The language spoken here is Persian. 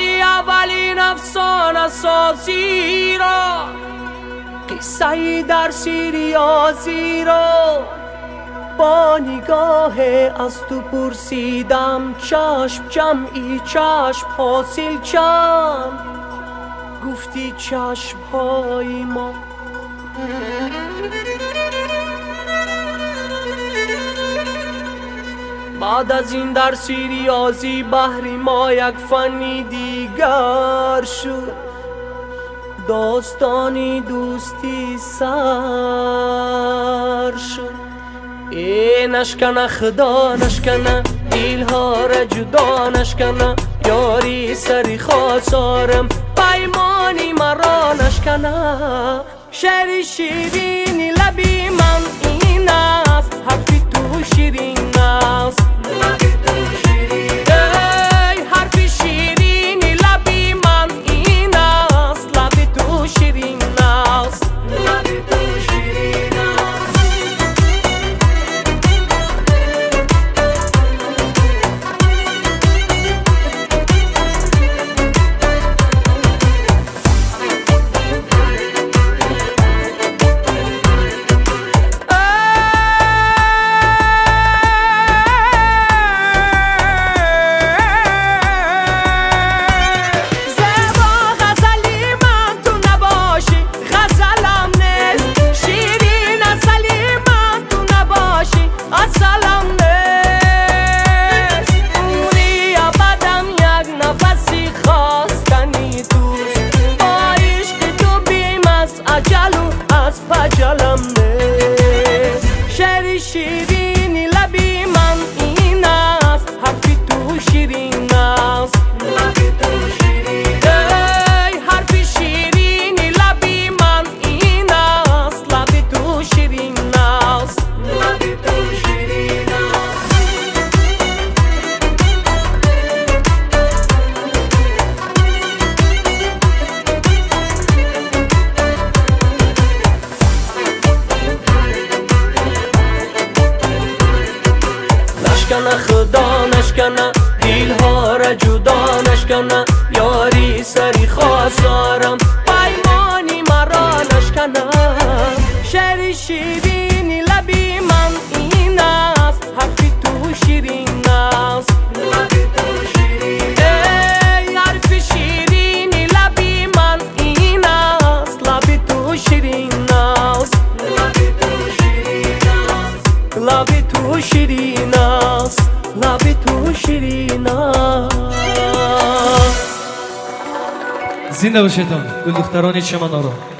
یاری اولین افسانه سازی را، قصه‌ای درسی ریاضی را با نگاه از تو پرسیدم. چشم جمعی چشم حاصل چند؟ گفتی چشم های ما. بعد از این درسی ریاضی بهر ما یک فنی دیگر شد، داستانی دوستی سر شد. ای نشکنه خدا نشکنه، دیلها را جدا نشکنه، یاری سری خواستارم پیمانی مرا نشکنه. شعر شیرینی لبی من این است، حرفی تو شیرین است. شعر شیرینی لبی من این است، حرفی تو شیرین است. ای حرفی شیرینی لبی من این است، لبی تو شیرین است. نشکنه خدا نشکنه، دیلها را جدا نشکنه، یاری سری خواستارم پیمانی مرا نشکنه. شعر شیرینی لبی من این است، حرفی تو شیرین است. ای حرفی شیرینی لبی من این است، لبی تو شیرین است. لبی تو شیرین است، لبی تو شیرین است. زنده باشید گل دختران چمنارو.